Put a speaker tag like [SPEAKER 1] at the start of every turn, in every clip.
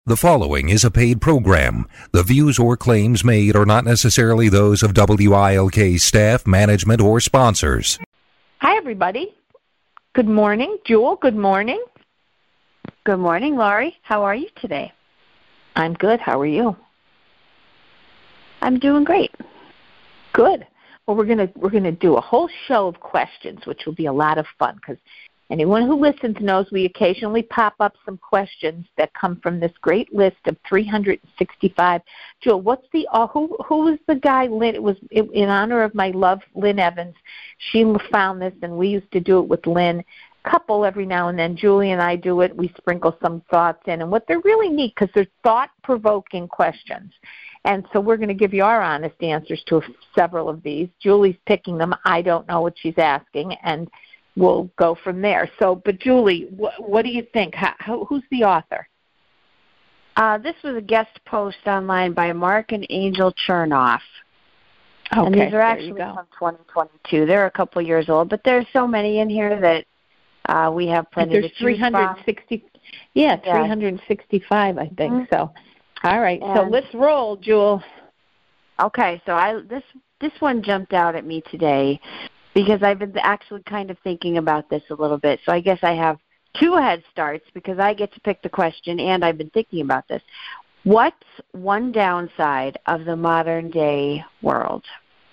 [SPEAKER 1] The following is a paid program. The views or claims made are not necessarily those of WILK staff, management, or sponsors.
[SPEAKER 2] Hi, everybody. Good morning. Jewel, good morning.
[SPEAKER 3] Good morning, Laurie. How are you today?
[SPEAKER 2] I'm good. How are you?
[SPEAKER 3] I'm doing great.
[SPEAKER 2] Good. Well, we're gonna do a whole show of questions, which will be a lot of fun because anyone who listens knows we occasionally pop up some questions that come from this great list of 365. Jewel, what's the who was the guy? Lynn. It was in honor of my love, Lynn Evans. She found this, and we used to do it with Lynn. Couple every now and then. Julie and I do it. We sprinkle some thoughts in, and what they're really neat because they're thought-provoking questions. And so we're going to give you our honest answers to several of these. Julie's picking them. I don't know what she's asking, and we'll go from there. So, but Julie, what do you think? Who's the author?
[SPEAKER 3] This was a guest post online by Mark and Angel Chernoff.
[SPEAKER 2] Okay,
[SPEAKER 3] and these are actually from 2022. They're a couple years old, but there's so many in here that we have plenty to choose from. 360.
[SPEAKER 2] Yeah, 365, I think. Mm-hmm. So, all right. So let's roll, Jewel.
[SPEAKER 3] Okay. So this one jumped out at me today because I've been actually kind of thinking about this a little bit. So I guess I have two head starts because I get to pick the question and I've been thinking about this. What's one downside of the modern day world?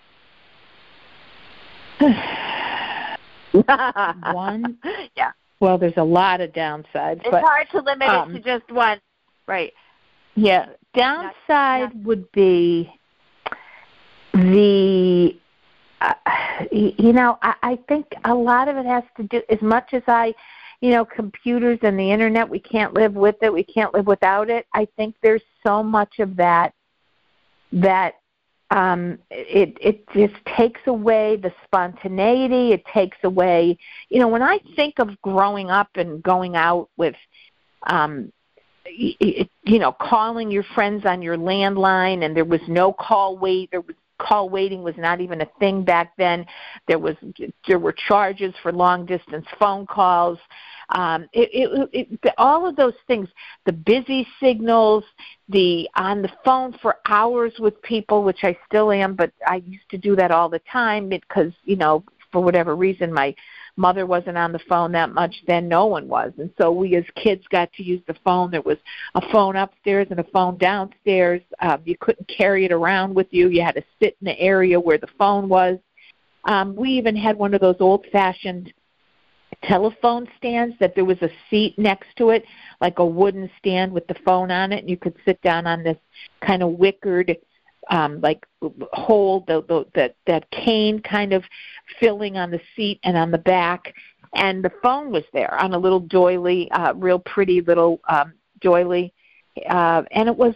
[SPEAKER 2] One?
[SPEAKER 3] Yeah.
[SPEAKER 2] Well, there's a lot of downsides.
[SPEAKER 3] It's hard to limit it to just one. Right.
[SPEAKER 2] Yeah. Downside would be the, I think a lot of it has to do, as much as computers and the internet, we can't live with it, we can't live without it. I think there's so much of that it just takes away the spontaneity. It takes away, when I think of growing up and going out with, calling your friends on your landline, and there was no call wait. Call waiting was not even a thing back then. There were charges for long distance phone calls. All of those things, the busy signals, the on the phone for hours with people, which I still am, but I used to do that all the time because, for whatever reason, my mother wasn't on the phone that much then. No one was. And so we as kids got to use the phone. There was a phone upstairs and a phone downstairs. You couldn't carry it around with you. You had to sit in the area where the phone was. We even had one of those old-fashioned telephone stands that there was a seat next to it, like a wooden stand with the phone on it, and you could sit down on this kind of wickered hold, that cane kind of filling on the seat and on the back, and the phone was there on a little doily, real pretty little doily, and it was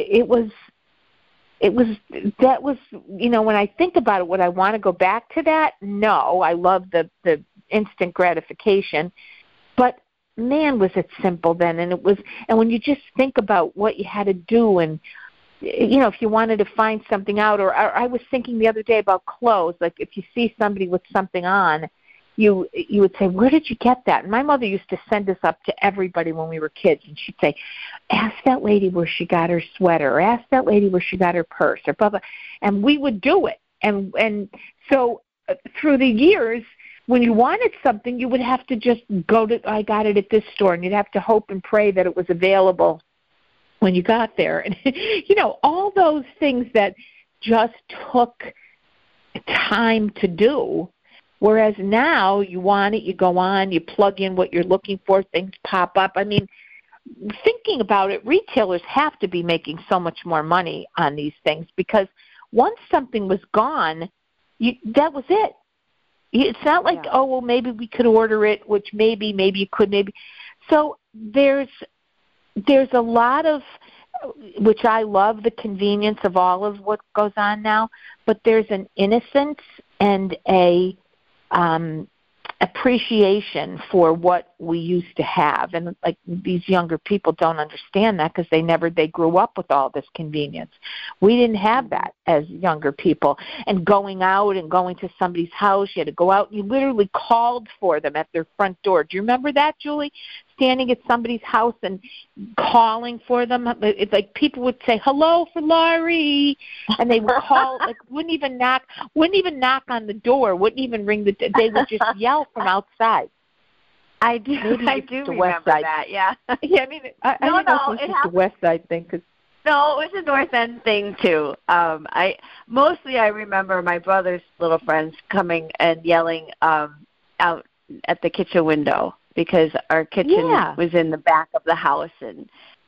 [SPEAKER 2] when I think about it, would I want to go back to that? No, I love the instant gratification, but man, was it simple then. And when you just think about what you had to do, and if you wanted to find something out, or I was thinking the other day about clothes, like if you see somebody with something on, you would say, where did you get that? And my mother used to send us up to everybody when we were kids, and she'd say, ask that lady where she got her sweater, or ask that lady where she got her purse, or blah, blah. And we would do it. And so through the years, when you wanted something, you would have to just I got it at this store, and you'd have to hope and pray that it was available when you got there. And, all those things that just took time to do, whereas now you want it, you go on, you plug in what you're looking for, things pop up. I mean, thinking about it, retailers have to be making so much more money on these things because once something was gone, that was it. It's not like, oh, well, maybe we could order it, which maybe you could, maybe. So there's a lot of, which I love the convenience of all of what goes on now, but there's an innocence and a appreciation for what we used to have. And like these younger people don't understand that because they grew up with all this convenience. We didn't have that as younger people. And going out and going to somebody's house, you had to go out and you literally called for them at their front door. Do you remember that, Julie? standing at somebody's house and calling for them. It's like people would say hello for Laurie, and they would call, like wouldn't even knock on the door, wouldn't even ring they would just yell from outside.
[SPEAKER 3] I do remember that. Yeah.
[SPEAKER 2] Yeah, I mean, I don't know if it was just a West Side thing.
[SPEAKER 3] No, it was a North End thing too. I remember my brother's little friends coming and yelling out at the kitchen window because our kitchen was in the back of the house, and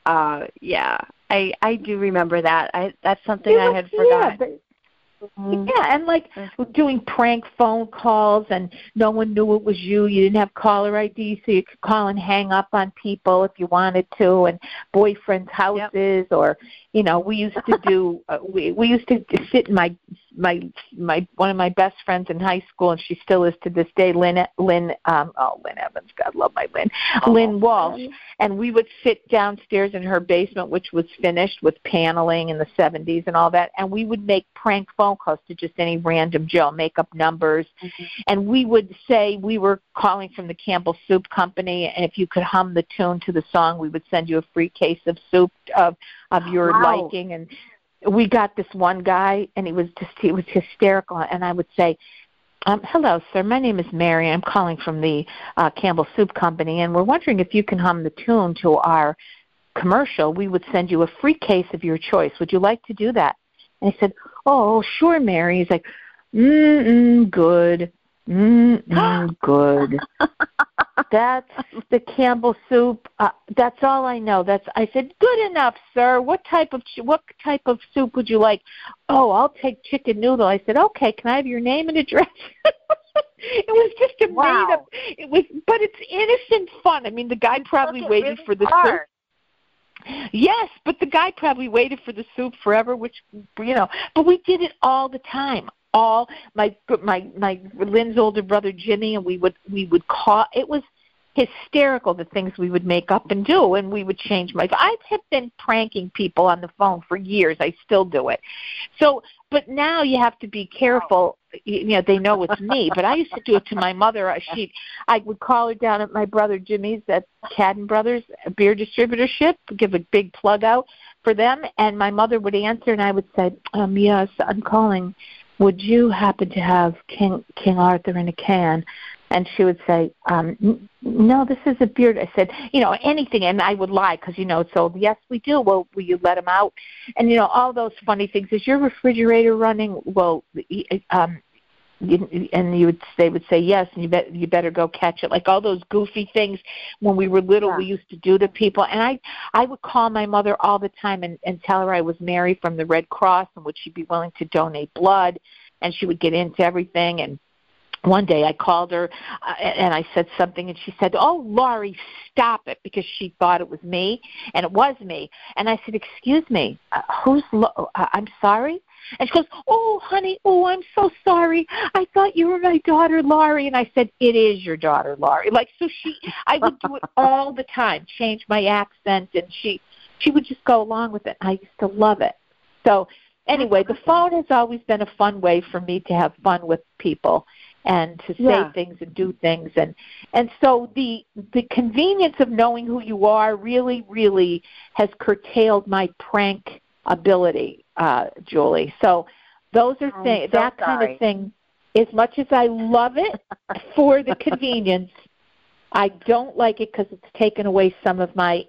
[SPEAKER 3] I do remember that. That's something I had forgotten.
[SPEAKER 2] Yeah, and like doing prank phone calls, and no one knew it was you. You didn't have caller ID, so you could call and hang up on people if you wanted to, and boyfriends' houses, or we used to do. We used to sit in my one of my best friends in high school, and she still is to this day, Lynn Evans. God love my Lynn. Lynn Walsh, and we would sit downstairs in her basement, which was finished with paneling in the 70s and all that, and we would make prank phone calls to just any random Joe, make up numbers, and we would say we were calling from the Campbell Soup Company, and if you could hum the tune to the song, we would send you a free case of soup of your liking. And we got this one guy, and he was hysterical, and I would say, hello, sir, my name is Mary. I'm calling from the Campbell Soup Company, and we're wondering if you can hum the tune to our commercial. We would send you a free case of your choice. Would you like to do that? And I said, oh, sure, Mary. He's like, good. Good. That's the Campbell Soup. That's all I know. I said, good enough, sir. What type of soup would you like? Oh, I'll take chicken noodle. I said, okay. Can I have your name and address? It was just a made up. But it's innocent fun. I mean, the guy probably waited for the soup. Yes, but the guy probably waited for the soup forever, which But we did it all the time. All my Lynn's older brother Jimmy, and we would call. It was hysterical, the things we would make up and do, and we would change I have been pranking people on the phone for years. I still do it. So, but now you have to be careful. They know it's me, but I used to do it to my mother. I would call her down at my brother Jimmy's at Cadden Brothers, a beer distributorship, give a big plug out for them, and my mother would answer, and I would say, yes, I'm calling. Would you happen to have King Arthur in a can? And she would say, no, this is a beer. I said, anything. And I would lie because, so yes, we do. Well, will you let him out? And, all those funny things. Is your refrigerator running? Well, and they would say yes, and you better go catch it. Like all those goofy things when we were little, we used to do to people. And I would call my mother all the time and tell her I was Mary from the Red Cross, and would she be willing to donate blood? And she would get into everything. And one day I called her and I said something, and she said, oh, Laurie, stop it, because she thought it was me, and it was me. And I said, excuse me, I'm sorry? And she goes, oh, honey, I'm so sorry. I thought you were my daughter, Laurie. And I said, it is your daughter, Laurie. I would do it all the time, change my accent, and she would just go along with it. I used to love it. So anyway, the phone has always been a fun way for me to have fun with people and to say things and do things. And so the convenience of knowing who you are really, really has curtailed my prank ability, Julie. So those are things, that kind of thing. As much as I love it for the convenience, I don't like it because it's taken away some of my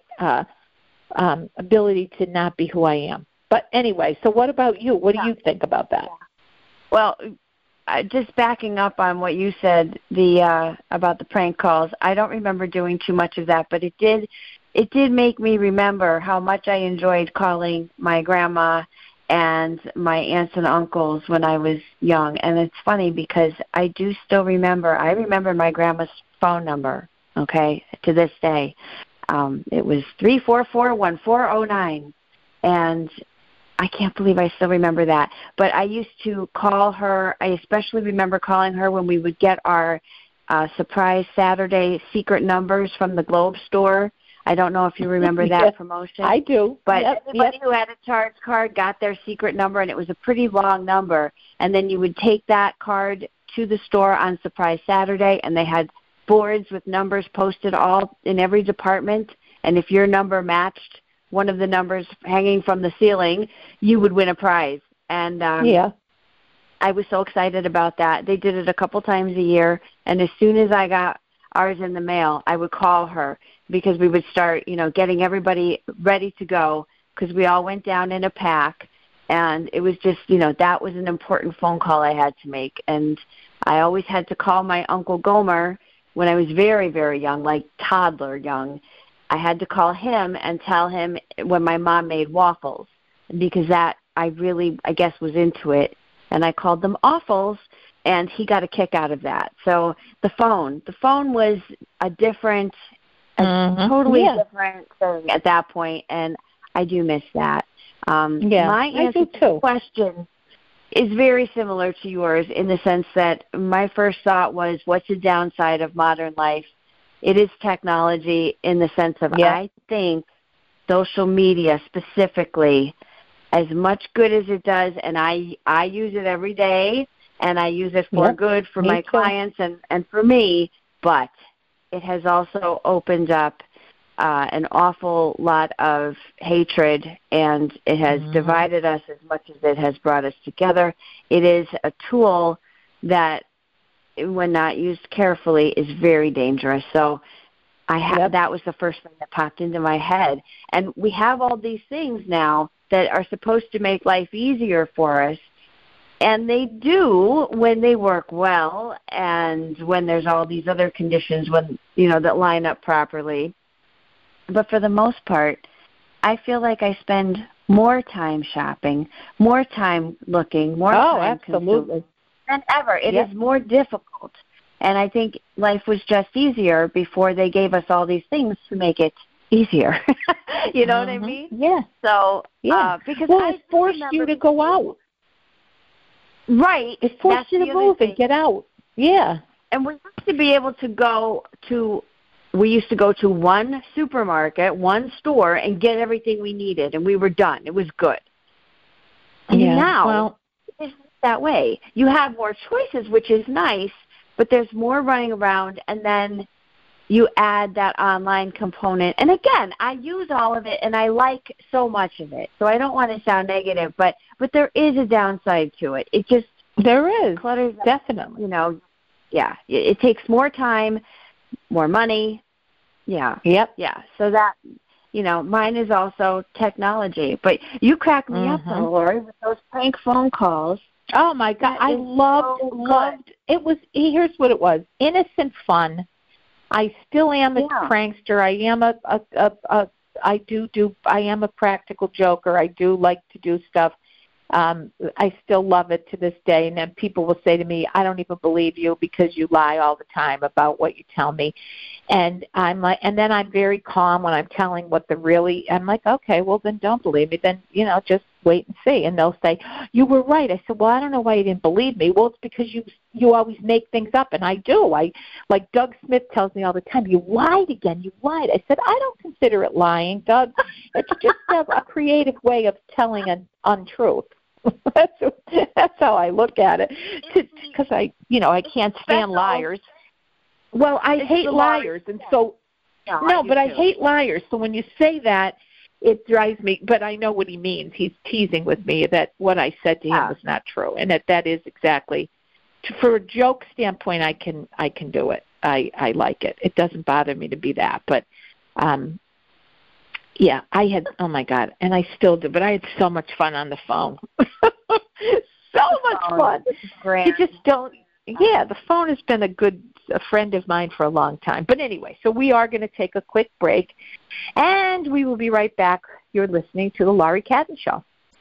[SPEAKER 2] ability to not be who I am. But anyway, so what about you? What do you think about that?
[SPEAKER 3] Well, just backing up on what you said, about the prank calls, I don't remember doing too much of that, but it did make me remember how much I enjoyed calling my grandma and my aunts and uncles when I was young. And it's funny because I remember my grandma's phone number, okay, to this day. It was 344-1409, and I can't believe I still remember that. But I used to call her. I especially remember calling her when we would get our surprise Saturday secret numbers from the Globe store. I don't know if you remember that promotion.
[SPEAKER 2] I do.
[SPEAKER 3] But anybody who had a charge card got their secret number, and it was a pretty long number. And then you would take that card to the store on Surprise Saturday, and they had boards with numbers posted all in every department, and if your number matched one of the numbers hanging from the ceiling, you would win a prize. And I was so excited about that. They did it a couple times a year, and as soon as I got ours in the mail, I would call her because we would start, getting everybody ready to go because we all went down in a pack, and it was just, that was an important phone call I had to make. And I always had to call my Uncle Gomer when I was very, very young, like toddler young. I had to call him and tell him when my mom made waffles because that I guess, was into it. And I called them awfuls, and he got a kick out of that. So the phone was a totally different thing at that point, and I do miss that. My answer to the question is very similar to yours in the sense that my first thought was, what's the downside of modern life? It is technology in the sense of I think social media specifically, as much good as it does, and I use it every day, and I use it for good for my clients and for me, but it has also opened up an awful lot of hatred, and it has divided us as much as it has brought us together. It is a tool that, when not used carefully, is very dangerous. So that was the first thing that popped into my head. And we have all these things now that are supposed to make life easier for us, and they do when they work well and when there's all these other conditions that line up properly. But for the most part, I feel like I spend more time shopping, more time looking, more time consuming than ever. It is more difficult. And I think life was just easier before they gave us all these things to make it easier. You know what I mean?
[SPEAKER 2] Yeah.
[SPEAKER 3] So, because
[SPEAKER 2] it forced you to go out.
[SPEAKER 3] Right.
[SPEAKER 2] It forced you to move and get out. Yeah.
[SPEAKER 3] And we used to be able to we used to go to one supermarket, one store, and get everything we needed, and we were done. It was good. And now, it's not that way. You have more choices, which is nice, but there's more running around, and then you add that online component. And again, I use all of it, and I like so much of it. So I don't want to sound negative, but there is a downside to it. It just clutters up,
[SPEAKER 2] definitely.
[SPEAKER 3] It takes more time, more money. Yeah.
[SPEAKER 2] Yep.
[SPEAKER 3] Yeah. So that, mine is also technology. But you crack me up, though, Lori, with those prank phone calls.
[SPEAKER 2] Oh my God, I loved. It was. Here's what it was: innocent fun. I still am a prankster. I am I am a practical joker. I do like to do stuff. I still love it to this day. And then people will say to me, I don't even believe you because you lie all the time about what you tell me. And I'm like, and then I'm very calm when I'm telling I'm like, okay, well then don't believe me. Then, just wait and see. And they'll say, you were right. I said, well, I don't know why you didn't believe me. Well, it's because you always make things up. And I do. Like Doug Smith tells me all the time, you lied again. You lied. I said, I don't consider it lying, Doug. It's just a creative way of telling an untruth. That's how I look at it, because I can't stand liars. Well, I hate liars, and so but I hate liars. So when you say that, it drives me. But I know what he means. He's teasing with me that what I said to him was not true, and that is exactly. For a joke standpoint, I can do it. I like it. It doesn't bother me to be that, but. Yeah, I had, oh my God, and I still do, but I had so much fun on the phone. So much fun. You just don't, the phone has been a friend of mine for a long time. But anyway, so we are going to take a quick break, and we will be right back. You're listening to The Laurie Cadden Show.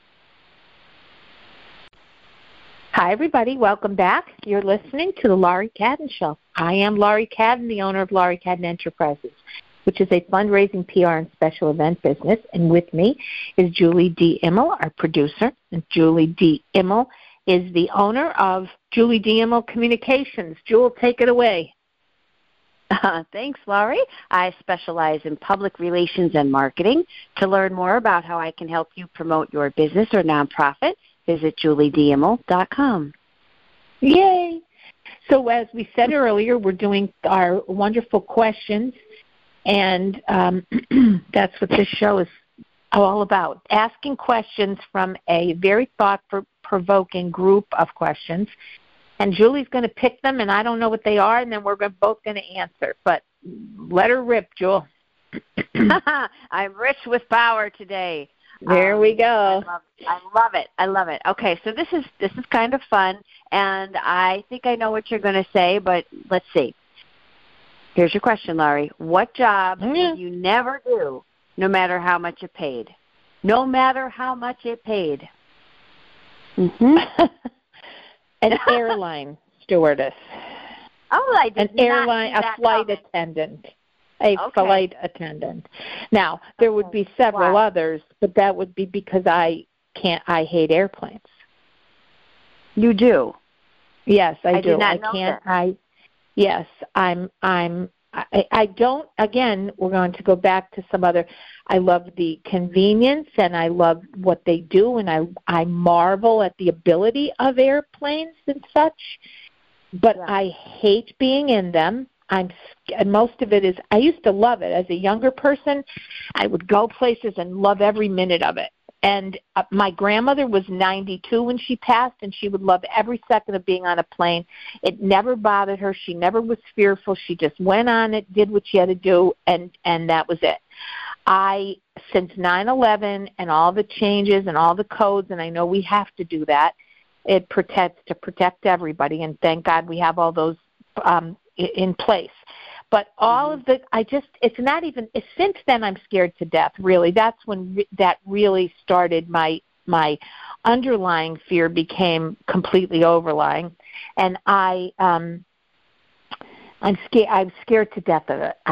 [SPEAKER 2] Hi, everybody. Welcome back. You're listening to The Laurie Cadden Show. I am Laurie Cadden, the owner of Laurie Cadden Enterprises, which is a fundraising, PR, and special event business. And with me is Julie D. Immel, our producer. And Julie D. Immel is the owner of Julie D. Immel Communications. Jewel, take it away.
[SPEAKER 3] Thanks, Laurie. I specialize in public relations and marketing. To learn more about how I can help you promote your business or nonprofit, visit juliedimmel.com.
[SPEAKER 2] Yay! So as we said earlier, we're doing our wonderful questions, and that's what this show is all about, asking questions from a very thought-provoking group of questions. And Julie's going to pick them, and I don't know what they are, and then we're both going to answer. But let her rip, Jewel.
[SPEAKER 3] I'm rich with power today.
[SPEAKER 2] There we go.
[SPEAKER 3] I love it. Okay, so this is kind of fun, and I think I know what you're going to say, but let's see. Here's your question, Laurie. What job would you never do, no matter how much it paid? No matter how much it paid.
[SPEAKER 2] Mm-hmm. An airline stewardess.
[SPEAKER 3] Oh, I did
[SPEAKER 2] a flight attendant. Flight attendant. Now, there would be several others, but that would be because I hate airplanes.
[SPEAKER 3] You do?
[SPEAKER 2] Yes, I do.
[SPEAKER 3] Did not know that.
[SPEAKER 2] I don't, again, we're going to go back to some other, I love the convenience and I love what they do, and I marvel at the ability of airplanes and such, but I hate being in them. And most of it is, I used to love it. As a younger person, I would go places and love every minute of it. And my grandmother was 92 when she passed, and she would love every second of being on a plane. It never bothered her. She never was fearful. She just went on it, did what she had to do, and that was it. Since 9/11 and all the changes and all the codes, and I know we have to do that, it to protect everybody, and thank God we have all those in place. But all of it's not even, since then I'm scared to death, really. That's when that really started, my underlying fear became completely overlying. And I'm scared to death of it.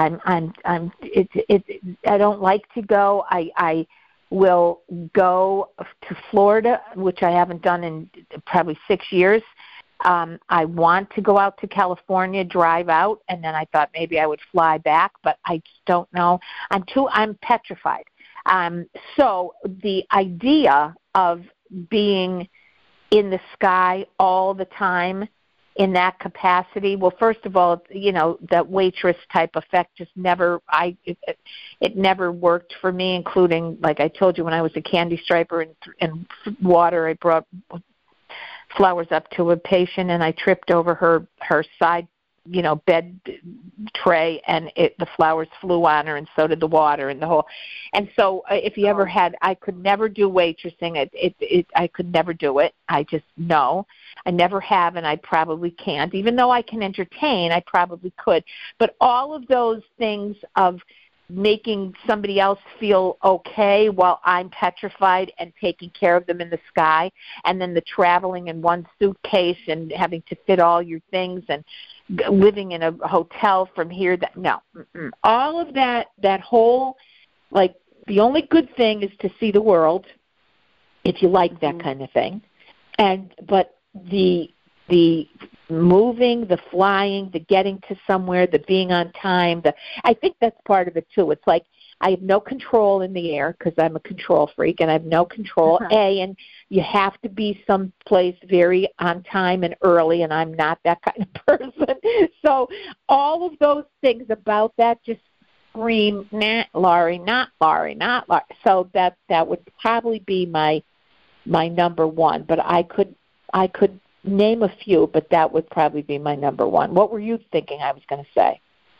[SPEAKER 2] I don't like to go. I will go to Florida, which I haven't done in probably 6 years. I want to go out to California, drive out, and then I thought maybe I would fly back, but I just don't know. I'm petrified. So the idea of being in the sky all the time in that capacity, well, first of all, that waitress type effect just it never worked for me, including, like I told you, when I was a candy striper in water, I brought flowers up to a patient, and I tripped over her side, bed tray, and the flowers flew on her, and so did the water and the whole. And so, if you ever had, I could never do waitressing. I could never do it. I just no. I never have, and I probably can't. Even though I can entertain, I probably could. But all of those things of making somebody else feel okay while I'm petrified and taking care of them in the sky, and then the traveling in one suitcase and having to fit all your things and living in a hotel from here, all of that whole, like, the only good thing is to see the world, if you like that kind of thing, but the moving, the flying, the getting to somewhere, the being on time, I think that's part of it too. It's like I have no control in the air because I'm a control freak, and I have no control, and you have to be someplace very on time and early, and I'm not that kind of person. So all of those things about that just scream, nah, Laurie, not Laurie, not Laurie. So that would probably be my number one, but I could name a few, but that would probably be my number one. What were you thinking I was going to say?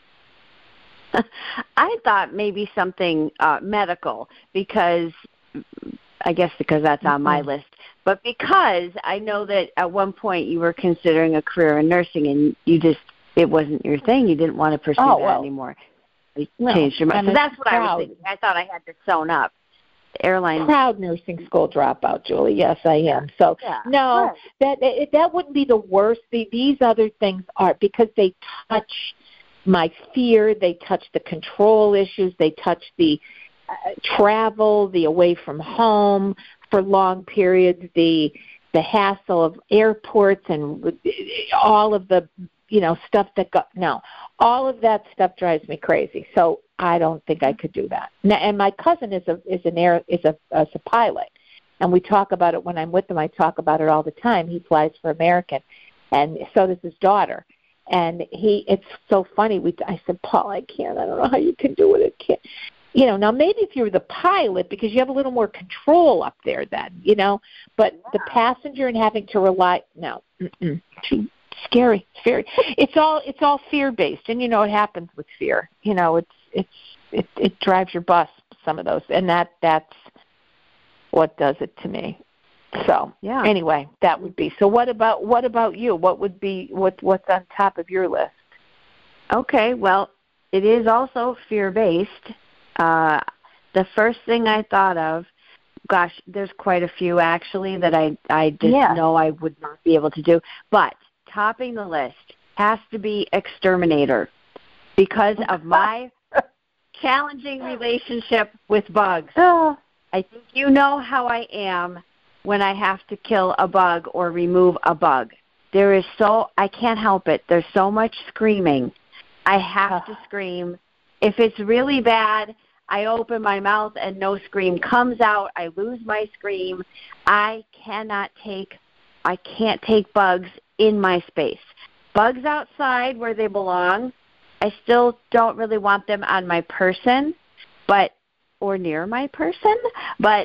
[SPEAKER 3] I thought maybe something medical, because that's on my list. But because I know that at one point you were considering a career in nursing, and it wasn't your thing. You didn't want to pursue that anymore. You changed your mind. So that's what I was thinking. I thought I had to sewn up. Airline
[SPEAKER 2] proud nursing school dropout, Julie. Yes, I am. So no, that wouldn't be the worst. These other things are, because they touch my fear. They touch the control issues. They touch the travel, the away from home for long periods, the hassle of airports, and all of the stuff that all of that stuff drives me crazy. So I don't think I could do that. And my cousin is a pilot, and we talk about it when I'm with him. I talk about it all the time. He flies for American, and so does his daughter. And it's so funny. I said, Paul, I can't. I don't know how you can do it. I can't. Now maybe if you're the pilot, because you have a little more control up there then, but the passenger and having to rely, no, too scary. It's very, it's all fear-based. And it happens with fear. It drives your bus, some of those. And that's what does it to me. So anyway, that would be. So what about you? What would be what's on top of your list?
[SPEAKER 3] Okay, well, it is also fear-based. The first thing I thought of, gosh, there's quite a few actually that I just know I would not be able to do. But topping the list has to be exterminator because of my challenging relationship with bugs. I think you know how I am when I have to kill a bug or remove a bug. I can't help it. There's so much screaming. I have to scream. If it's really bad, I open my mouth and no scream comes out. I lose my scream. I can't take bugs in my space. Bugs outside where they belong, I still don't really want them on my person, or near my person, but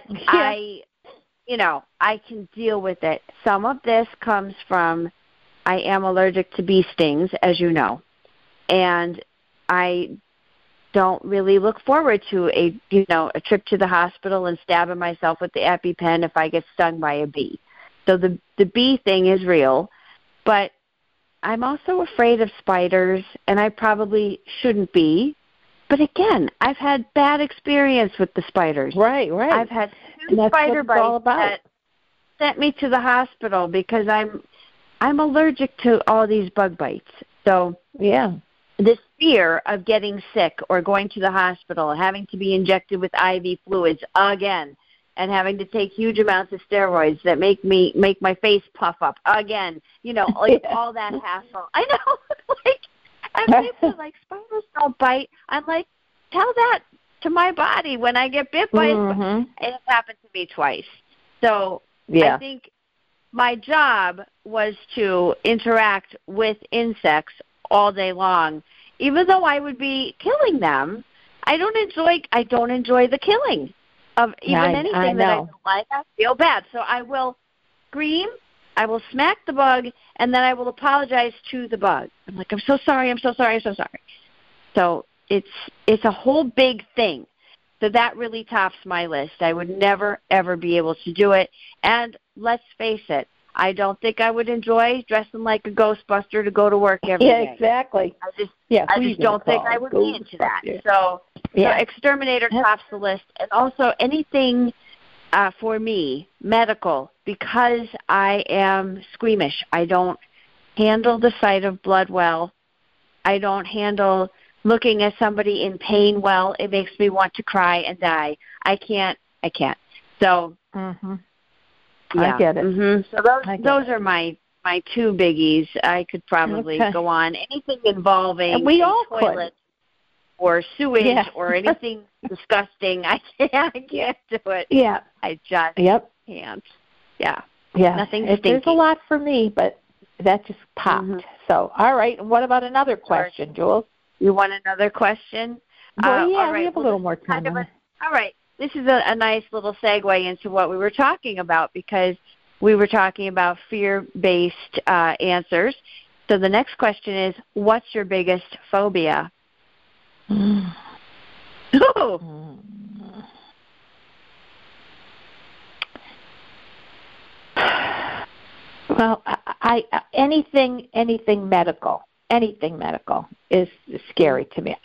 [SPEAKER 3] I can deal with it. Some of this comes from I am allergic to bee stings, as you know, and I don't really look forward to a trip to the hospital and stabbing myself with the EpiPen if I get stung by a bee. So the bee thing is real, but I'm also afraid of spiders, and I probably shouldn't be. But again, I've had bad experience with the spiders.
[SPEAKER 2] Right.
[SPEAKER 3] I've had 2 spider bites that sent me to the hospital because I'm allergic to all these bug bites. So this fear of getting sick or going to the hospital, having to be injected with IV fluids again, and having to take huge amounts of steroids that make my face puff up again, all that hassle. I know, and people are like, spiders don't bite. I'm like, tell that to my body when I get bit by and it happened to me twice. So I think my job was to interact with insects all day long. Even though I would be killing them, I don't enjoy the killing of even anything that I don't like. I feel bad. So I will scream, I will smack the bug, and then I will apologize to the bug. I'm like, I'm so sorry. So it's a whole big thing. So that really tops my list. I would never, ever be able to do it. And let's face it, I don't think I would enjoy dressing like a Ghostbuster to go to work every day.
[SPEAKER 2] Yeah, exactly.
[SPEAKER 3] I just don't think I would be into that. So exterminator tops the list. And also anything for me, medical, because I am squeamish. I don't handle the sight of blood well. I don't handle looking at somebody in pain well. It makes me want to cry and die. I can't. So
[SPEAKER 2] I get it.
[SPEAKER 3] So those are my 2 biggies. I could probably go on. Anything involving toilet or sewage or anything disgusting, I can't do it.
[SPEAKER 2] Yeah.
[SPEAKER 3] I just can't. Yeah. Nothing stinky.
[SPEAKER 2] There's a lot for me, but that just popped. So, all right. What about another question, Jules?
[SPEAKER 3] You want another question?
[SPEAKER 2] Well,
[SPEAKER 3] all right.
[SPEAKER 2] We have a little more time.
[SPEAKER 3] All right. This is a nice little segue into what we were talking about because we were talking about fear-based answers. So the next question is, what's your biggest phobia?
[SPEAKER 2] Well, anything medical is scary to me.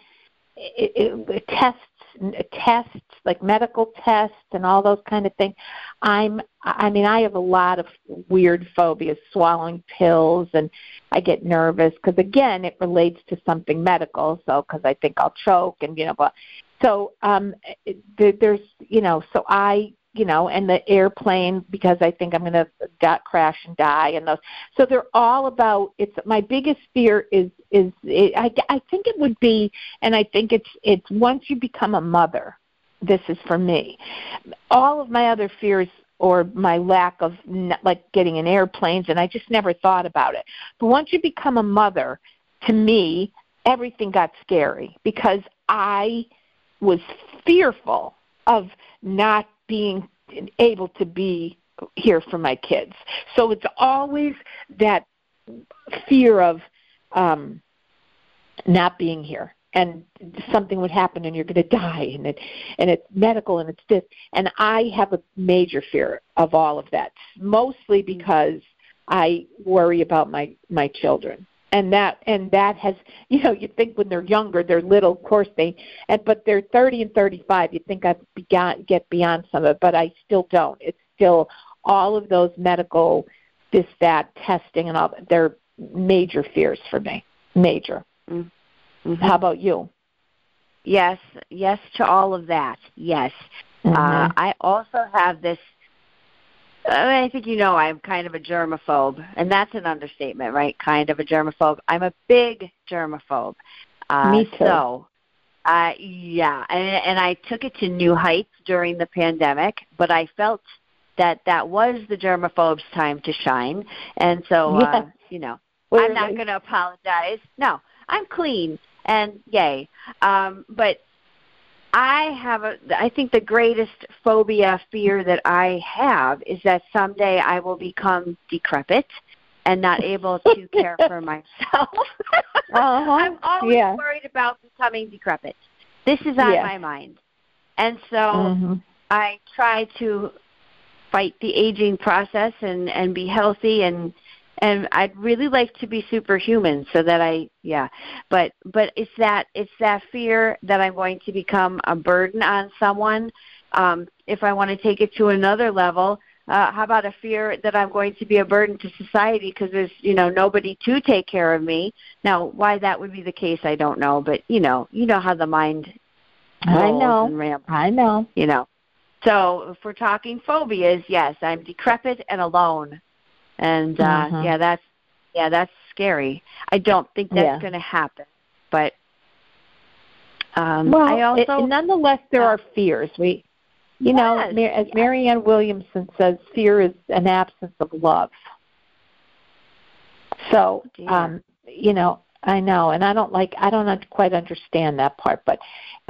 [SPEAKER 2] Tests like medical tests and all those kind of things. I have a lot of weird phobias, swallowing pills, and I get nervous because again it relates to something medical. So because I think I'll choke and but so there's so I and the airplane because I think I'm going to crash and die and those. So they're all about. It's my biggest fear is I think it would be, and I think it's once you become a mother. This is for me. All of my other fears or my lack of like getting in airplanes, and I just never thought about it. But once you become a mother, to me, everything got scary because I was fearful of not being able to be here for my kids. So it's always that fear of not being here, and something would happen and you're going to die, and it's medical and it's this. And I have a major fear of all of that, mostly because I worry about my children. And that has, you think when they're younger, they're little, of course but they're 30 and 35. You think I'd get beyond some of it, but I still don't. It's still all of those medical, this, that, testing and all, they're major fears for me. Major. Mm-hmm. How about you?
[SPEAKER 3] Yes to all of that. Yes. Mm-hmm. I also have this, I think I'm kind of a germaphobe, and that's an understatement, right? Kind of a germaphobe. I'm a big germaphobe.
[SPEAKER 2] Me too.
[SPEAKER 3] So, yeah, and I took it to new heights during the pandemic, but I felt that was the germaphobe's time to shine, and so, I'm not going to apologize. No, I'm clean, and yay. But I think the greatest fear that I have is that someday I will become decrepit and not able to care for myself. I'm always worried about becoming decrepit. This is on my mind. And so I try to fight the aging process and be healthy, and I'd really like to be superhuman so that but it's that fear that I'm going to become a burden on someone. If I want to take it to another level, how about a fear that I'm going to be a burden to society because there's, nobody to take care of me. Now, why that would be the case, I don't know, but you know how the mind rolls and rambles.
[SPEAKER 2] I know.
[SPEAKER 3] So if we're talking phobias, yes, I'm decrepit and alone. And that's scary. I don't think that's going to happen. But I also
[SPEAKER 2] nonetheless there are fears. As Marianne Williamson says, fear is an absence of love. So I know, and I don't quite understand that part, but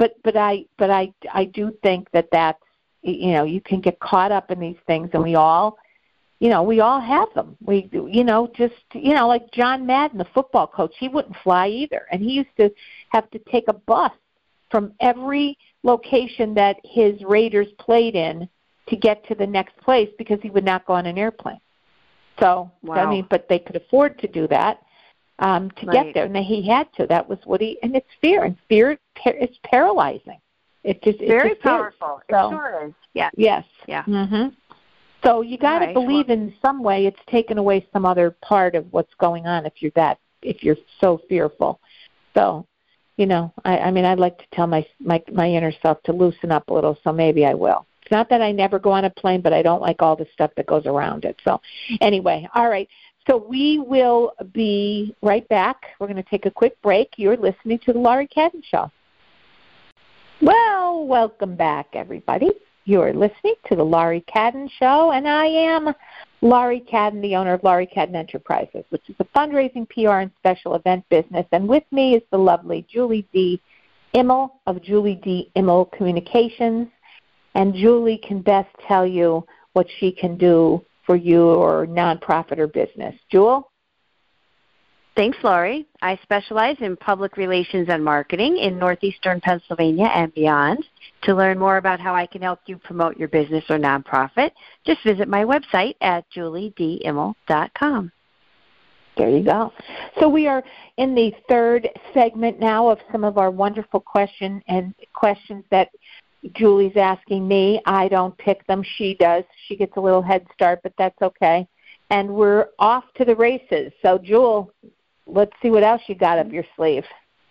[SPEAKER 2] I do think that's you can get caught up in these things, and we all have them. Like John Madden, the football coach, he wouldn't fly either. And he used to have to take a bus from every location that his Raiders played in to get to the next place because he would not go on an airplane. So, wow. But they could afford to do that get there. And he had to. That was what and it's fear. And fear is paralyzing. It's
[SPEAKER 3] very powerful. It sure is. Yeah.
[SPEAKER 2] Yes.
[SPEAKER 3] Yeah.
[SPEAKER 2] Mm-hmm. So you got to believe in some way it's taken away some other part of what's going on if you're so fearful. So, I'd like to tell my inner self to loosen up a little, so maybe I will. It's not that I never go on a plane, but I don't like all the stuff that goes around it. So anyway, all right. So we will be right back. We're going to take a quick break. You're listening to the Laurie Cadden Show. Well, welcome back, everybody. You're listening to the Laurie Cadden Show, and I am Laurie Cadden, the owner of Laurie Cadden Enterprises, which is a fundraising, PR, and special event business. And with me is the lovely Julie D. Immel of Julie D. Immel Communications. And Julie can best tell you what she can do for you or nonprofit or business. Jewel?
[SPEAKER 3] Thanks, Laurie. I specialize in public relations and marketing in northeastern Pennsylvania and beyond. To learn more about how I can help you promote your business or nonprofit, just visit my website at juliedimmel.com.
[SPEAKER 2] There you go. So we are in the third segment now of some of our wonderful questions that Julie's asking me. I don't pick them. She does. She gets a little head start, but that's okay. And we're off to the races. So, Jewel, let's see what else you got up your sleeve.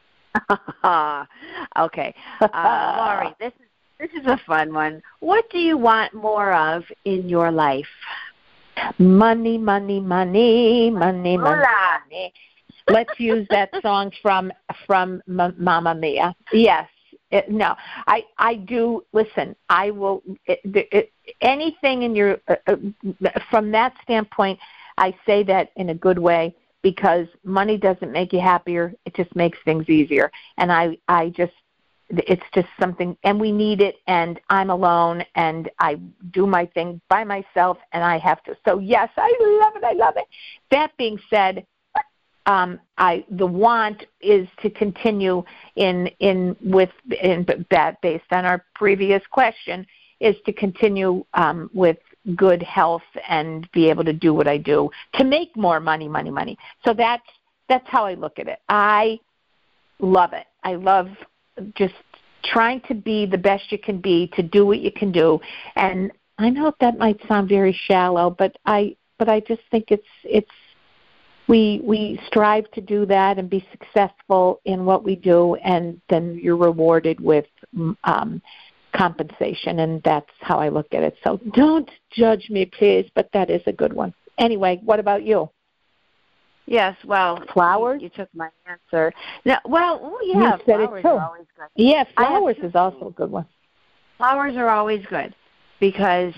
[SPEAKER 3] Okay. Laurie, this is a fun one. What do you want more of in your life?
[SPEAKER 2] Money, money, money, money, money. Let's use that song from Mamma Mia. Yes. No, I do. Listen, I will. anything in your from that standpoint, I say that in a good way, because money doesn't make you happier. It just makes things easier. And it's just something, and we need it, and I'm alone, and I do my thing by myself, and I have to. So yes, I love it. That being said, the want is to continue based on our previous question, is to continue with good health and be able to do what I do to make more money. So that's how I look at it. I love it. I love just trying to be the best you can be, to do what you can do. And I know that might sound very shallow, but I just think we strive to do that and be successful in what we do, and then you're rewarded with compensation, and that's how I look at it. So don't judge me, please, but that is a good one. Anyway, what about you?
[SPEAKER 3] Yes, well,
[SPEAKER 2] flowers.
[SPEAKER 3] You took my answer. No, well, yeah,
[SPEAKER 2] you said
[SPEAKER 3] flowers
[SPEAKER 2] it too.
[SPEAKER 3] Are always good.
[SPEAKER 2] Yeah, flowers is also a good one.
[SPEAKER 3] Flowers are always good because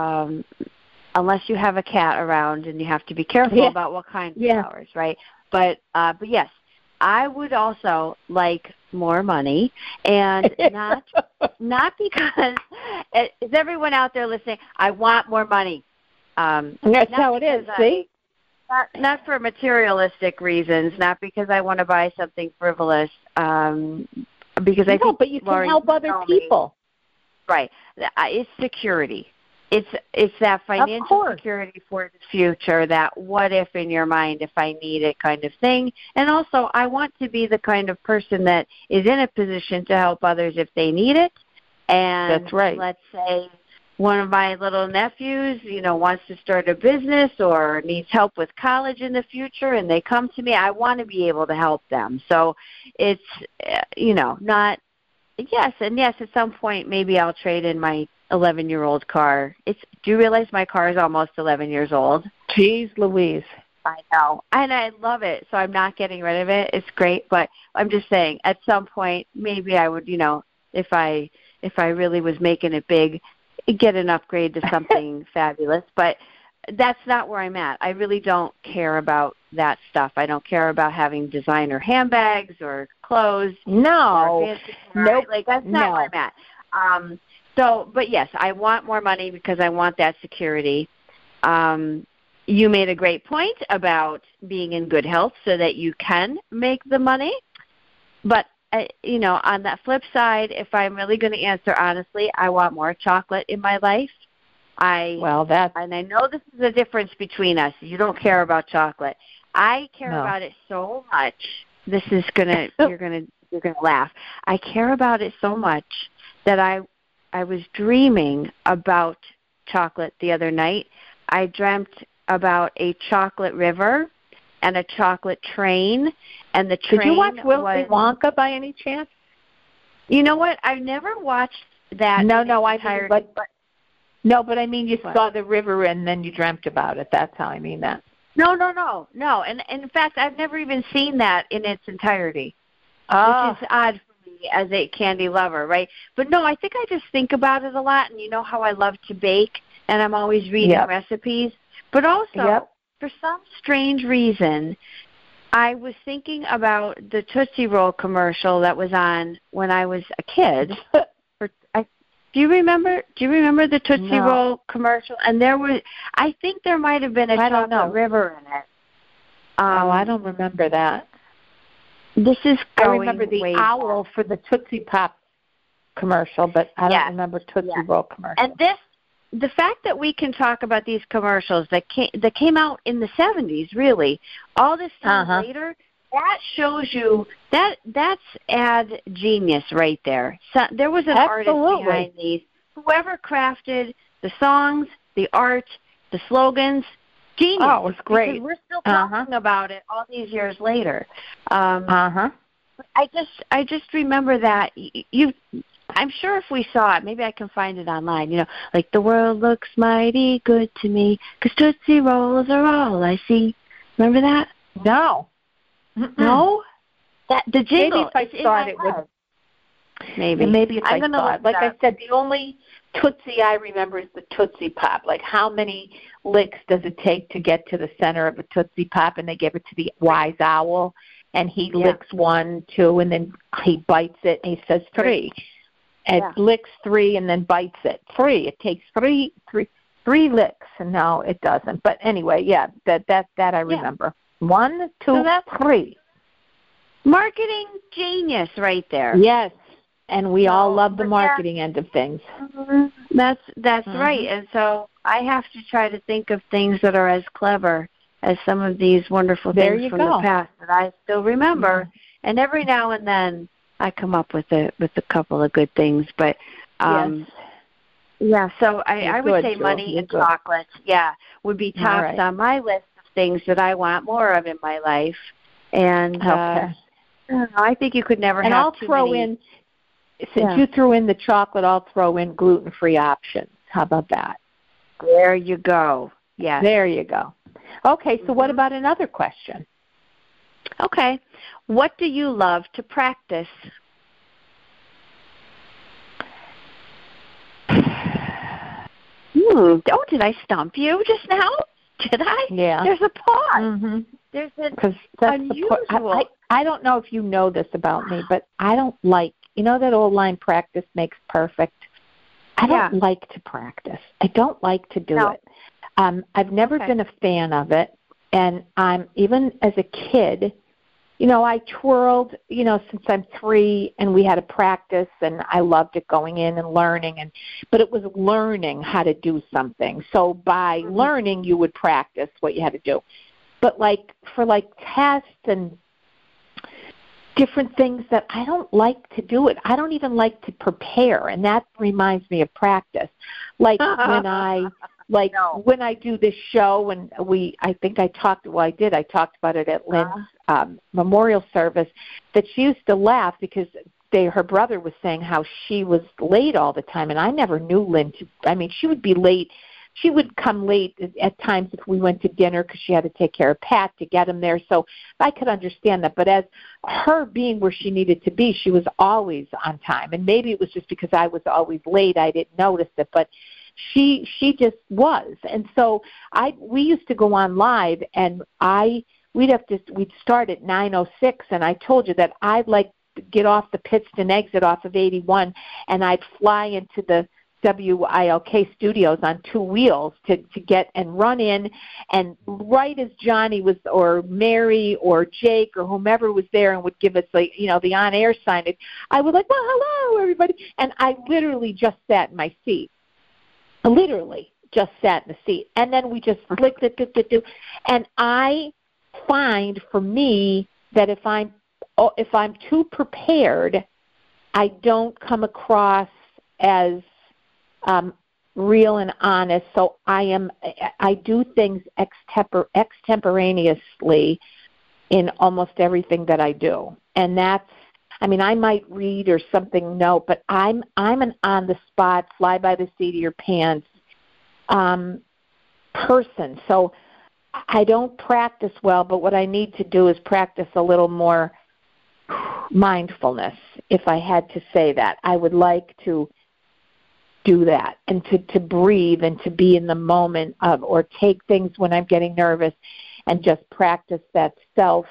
[SPEAKER 3] unless you have a cat around, and you have to be careful about what kind of flowers, right? But yes, I would also like more money, and not because is everyone out there listening? I want more money.
[SPEAKER 2] That's how it is. See.
[SPEAKER 3] Not for materialistic reasons, not because I want to buy something frivolous, because I think,
[SPEAKER 2] but you can help other people.
[SPEAKER 3] Right. It's security. It's that financial security for the future, that what if in your mind if I need it kind of thing. And also, I want to be the kind of person that is in a position to help others if they need it. And
[SPEAKER 2] that's right.
[SPEAKER 3] Let's say one of my little nephews, wants to start a business or needs help with college in the future, and they come to me, I want to be able to help them. So it's, not, yes, at some point maybe I'll trade in my 11-year-old car. Do you realize my car is almost 11 years old?
[SPEAKER 2] Jeez Louise.
[SPEAKER 3] I know. And I love it, so I'm not getting rid of it. It's great, but I'm just saying at some point maybe I would, if I really was making it big, get an upgrade to something fabulous, but that's not where I'm at. I really don't care about that stuff. I don't care about having designer handbags or clothes.
[SPEAKER 2] No.
[SPEAKER 3] Nope. Like, that's not where I'm at. But yes, I want more money because I want that security. You made a great point about being in good health so that you can make the money, but on that flip side, if I'm really going to answer honestly, I want more chocolate in my life. And I know this is the difference between us. You don't care about chocolate. I care about it so much. This is you're gonna laugh. I care about it so much that I was dreaming about chocolate the other night. I dreamt about a chocolate river and a chocolate train, and the train.
[SPEAKER 2] Did you watch Willy Wonka by any chance?
[SPEAKER 3] You know what? I've never watched that.
[SPEAKER 2] No, but I mean, you saw the river and then you dreamt about it. That's how I mean that.
[SPEAKER 3] No. And in fact, I've never even seen that in its entirety, which is odd for me as a candy lover, right? But no, I think I just think about it a lot, and you know how I love to bake, and I'm always reading recipes. But also, for some strange reason, I was thinking about the Tootsie Roll commercial that was on when I was a kid. Do you remember the Tootsie Roll commercial? And I think there might have been a chocolate river in it.
[SPEAKER 2] I don't remember that.
[SPEAKER 3] This is
[SPEAKER 2] I remember the owl for the Tootsie Pop commercial, but I don't remember Tootsie Roll commercial.
[SPEAKER 3] And the fact that we can talk about these commercials that came out in the 70s, really, all this time later, that shows you that's ad genius right there. So there was an artist behind these. Whoever crafted the songs, the art, the slogans, genius.
[SPEAKER 2] Oh, it was great.
[SPEAKER 3] Because we're still talking about it all these years later. I just remember that I'm sure if we saw it, maybe I can find it online, like the world looks mighty good to me because Tootsie Rolls are all I see. Remember that?
[SPEAKER 2] No.
[SPEAKER 3] No? The jingle.
[SPEAKER 2] Maybe if I saw it, it would.
[SPEAKER 3] Maybe.
[SPEAKER 2] And maybe it's
[SPEAKER 3] I'm
[SPEAKER 2] like
[SPEAKER 3] gonna
[SPEAKER 2] thought.
[SPEAKER 3] look
[SPEAKER 2] Like
[SPEAKER 3] it
[SPEAKER 2] I
[SPEAKER 3] up.
[SPEAKER 2] said, the only Tootsie I remember is the Tootsie Pop. Like how many licks does it take to get to the center of a Tootsie Pop? And they give it to the wise owl, and he licks 1, 2, and then he bites it, and he says 3. And licks 3 and then bites it. 3. It takes three licks, and no, it doesn't. But anyway, yeah, that I remember. 1, 2, 3.
[SPEAKER 3] Marketing genius right there.
[SPEAKER 2] Yes, and we all love the marketing end of things.
[SPEAKER 3] That's right. And so I have to try to think of things that are as clever as some of these wonderful things from the past that I still remember. And every now and then I come up with a couple of good things. But so I would say money and chocolate, would be tops on my list of things that I want more of in my life. And I think you could never have
[SPEAKER 2] I'll
[SPEAKER 3] too
[SPEAKER 2] throw
[SPEAKER 3] many.
[SPEAKER 2] in, since you threw in the chocolate, I'll throw in gluten-free options. How about that?
[SPEAKER 3] There you go. Yes.
[SPEAKER 2] There you go. Okay, so what about another question?
[SPEAKER 3] Okay. What do you love to practice? Did I stump you just now? Did I?
[SPEAKER 2] Yeah.
[SPEAKER 3] There's a pause. There's an unusual.
[SPEAKER 2] I don't know if you know this about me, but I don't like, that old line, practice makes perfect. I don't like to practice. I don't like to do it. I've never been a fan of it. And even as a kid, I twirled, since I'm 3, and we had a practice, and I loved it, going in and learning. But it was learning how to do something. So by learning, you would practice what you had to do. But for tests and different things that I don't like to do it. I don't even like to prepare, and that reminds me of practice. When I do this show, and I talked about it at Lynn's memorial service, that she used to laugh because her brother was saying how she was late all the time, and I never knew Lynn she would be late. She would come late at times if we went to dinner because she had to take care of Pat to get him there. So I could understand that. But as her being where she needed to be, she was always on time. And maybe it was just because I was always late, I didn't notice it. But she just was. And so we used to go on live, and we'd start at 9:06, and I told you that I'd get off the Pittston exit off of 81, and I'd fly into the WILK studios on 2 wheels to get and run in, and right as Johnny was, or Mary or Jake or whomever was there and would give us the on-air sign, I would well, hello everybody, and I literally just sat in my seat. Literally just sat in the seat, and then we just flicked it, and I find for me that if I'm too prepared, I don't come across as real and honest. So I do things extemporaneously in almost everything that I do. And that's, I might read or something, but I'm an on the spot, fly by the seat of your pants person. So I don't practice well, but what I need to do is practice a little more mindfulness. If I had to say that, I would like to do that, and to breathe and to be in the moment of, or take things when I'm getting nervous and just practice that self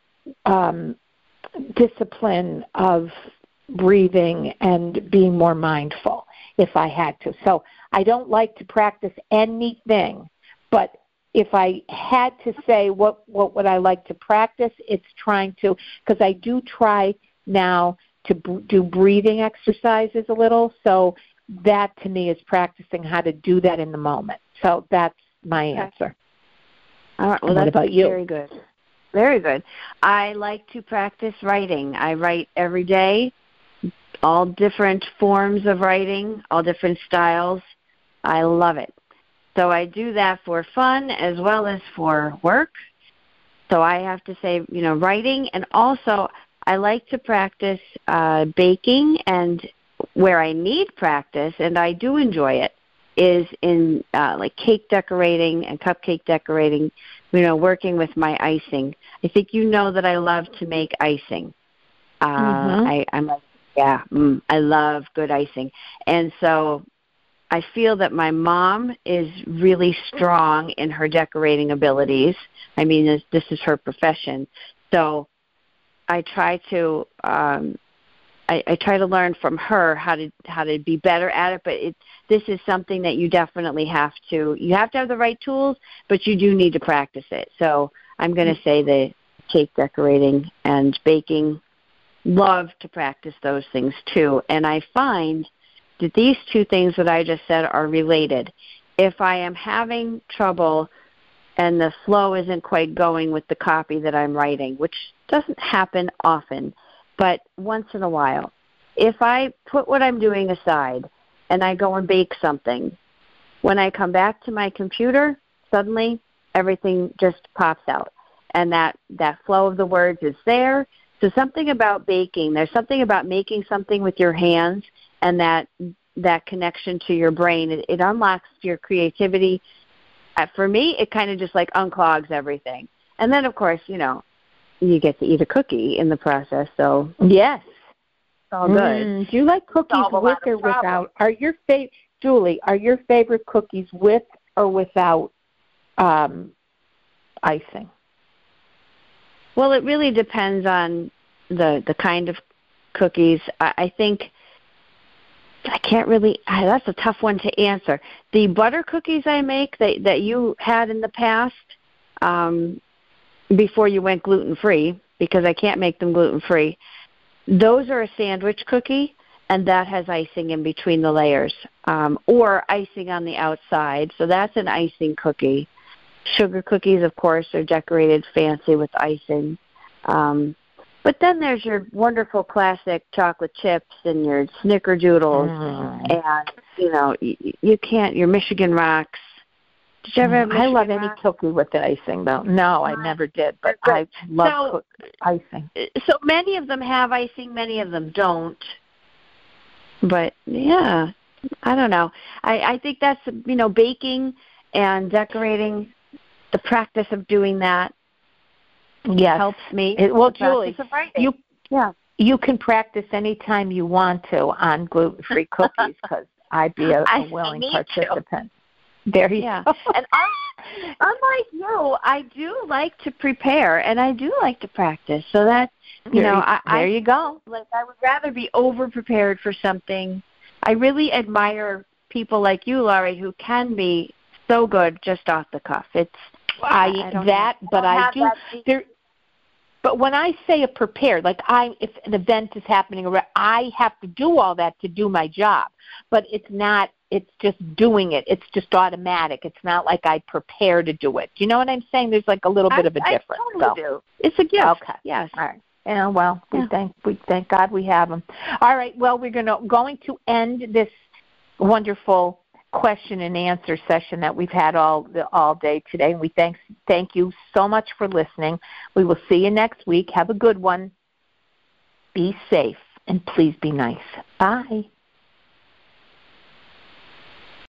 [SPEAKER 2] discipline of breathing and being more mindful if I had to. So I don't like to practice anything, but if I had to say what would I like to practice, it's trying to, because I do try now to do breathing exercises a little. So that to me is practicing how to do that in the moment. So that's my answer.
[SPEAKER 3] All right. Well,
[SPEAKER 2] what about you?
[SPEAKER 3] Very good. Very good. I like to practice writing. I write every day, all different forms of writing, all different styles. I love it. So I do that for fun as well as for work. So I have to say, writing, and also I like to practice baking, and where I need practice, and I do enjoy it, is in cake decorating and cupcake decorating, working with my icing. I think that I love to make icing. I'm a Yeah, I love good icing. And so I feel that my mom is really strong in her decorating abilities. I mean, this is her profession. So I try to I try to learn from her how to be better at it, but this is something that you definitely have to have the right tools, but you do need to practice it. So I'm going to say the cake decorating and baking, love to practice those things too. And I find that these two things that I just said are related. If I am having trouble and the flow isn't quite going with the copy that I'm writing, which doesn't happen often, but once in a while, if I put what I'm doing aside and I go and bake something, when I come back to my computer, suddenly everything just pops out. And that flow of the words is there. So something about baking, there's something about making something with your hands and that connection to your brain. It unlocks your creativity. For me, it kind of just like unclogs everything. And then, of course, you get to eat a cookie in the process. So
[SPEAKER 2] yes,
[SPEAKER 3] it's all good.
[SPEAKER 2] Do you like cookies with or without? Julie, are your favorite cookies with or without icing?
[SPEAKER 3] Well, it really depends on the kind of cookies. I think I can't really. That's a tough one to answer. The butter cookies I make that you had in the past, before you went gluten-free, because I can't make them gluten-free, those are a sandwich cookie, and that has icing in between the layers, or icing on the outside. So that's an icing cookie. Sugar cookies, of course, are decorated fancy with icing. But then there's your wonderful classic chocolate chips and your snickerdoodles, and, you can't, your Michigan rocks. Did you ever have Michigan
[SPEAKER 2] I love
[SPEAKER 3] rocks?
[SPEAKER 2] any cookie with the icing, though. No, I never did, but I love icing.
[SPEAKER 3] So many of them have icing, many of them don't. But, yeah, I don't know. I think that's, baking and decorating, the practice of doing that helps me.
[SPEAKER 2] Julie, you can practice anytime you want to on gluten-free cookies because I'd be a willing participant. There you go.
[SPEAKER 3] And unlike you, I do like to prepare and I do like to practice. So that,
[SPEAKER 2] there you go.
[SPEAKER 3] Like I would rather be over-prepared for something. I really admire people like you, Laurie, who can be so good just off the cuff.
[SPEAKER 2] But when I say a prepared, if an event is happening, I have to do all that to do my job. But it's not. It's just doing it. It's just automatic. It's not like I prepare to do it. Do you know what I'm saying? There's like a little bit of a difference.
[SPEAKER 3] I totally do. It's a gift.
[SPEAKER 2] Okay.
[SPEAKER 3] Yes.
[SPEAKER 2] All right. Yeah. Well, we thank God we have them. All right. Well, we're going to end this wonderful question and answer session that we've had all day today. And we thank you so much for listening. We will see you next week. Have a good one. Be safe and please be nice. Bye.